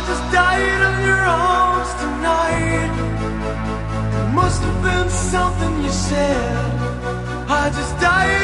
just died in your arms tonight. It must have been something you said. I just died